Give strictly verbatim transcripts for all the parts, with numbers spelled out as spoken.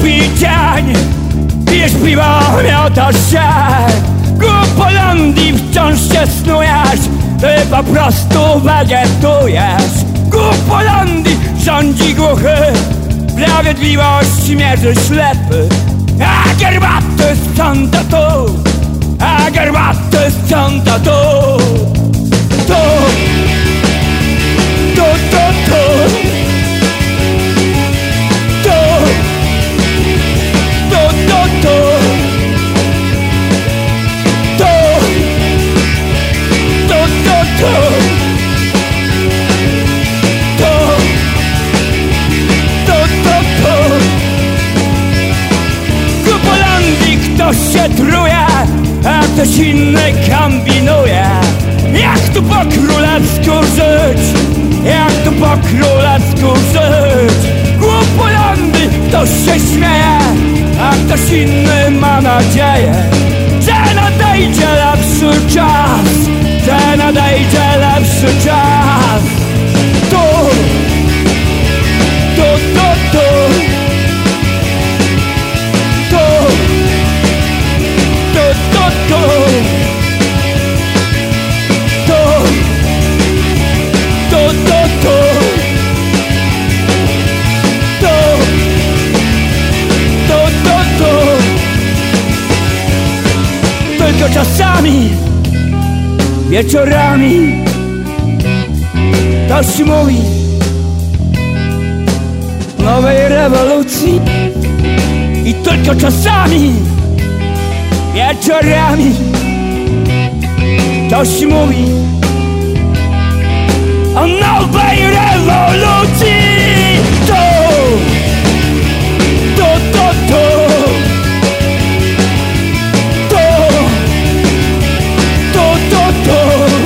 głupi dzień. Pijesz piwo, miotasz się, ku Holandii wciąż się snujesz. Ty po prostu wegetujesz. Ku Holandii rządzi głuchy, sprawiedliwość mierzy ślepy. A garbaty sprząta tu, a garbaty sprząta tu. Tu, tu, tu, tu. Tu, tu, tu, tu. Tu, tu, tu, tu. Ktoś się truje, a ktoś inny kombinuje. Jak tu po królewsku żyć? Jak tu po królewsku żyć? Ku Holandii ktoś się śmieje, a ktoś inny ma nadzieję, że nadejdzie lepszy czas, że nadejdzie lepszy czas. Tu, tu, tu, tu. Tu, tu, tu, tu, tu, tu, tu, tu, tu. Tylko czasami, wieczorami ktoś mówi nowej rewolucji. I tylko czasami, wieczorami ktoś mówi o nowej rewolucji. Tu, tu, tu, tu. Tu, tu, tu, tu.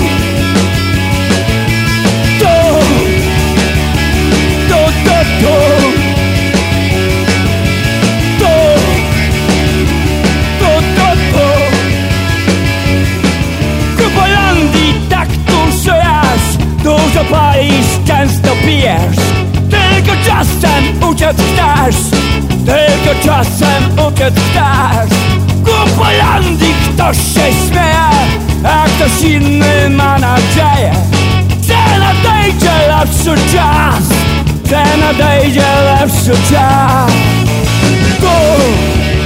Tu, tu, tu, tu. Dużo palisz, często pijesz, tylko czasem uciec chcesz, tylko czasem uciec chcesz. Ku Holandii ktoś się śmieje, a ktoś inny ma nadzieję, że nadejdzie lepszy czas, że nadejdzie lepszy czas. Tu,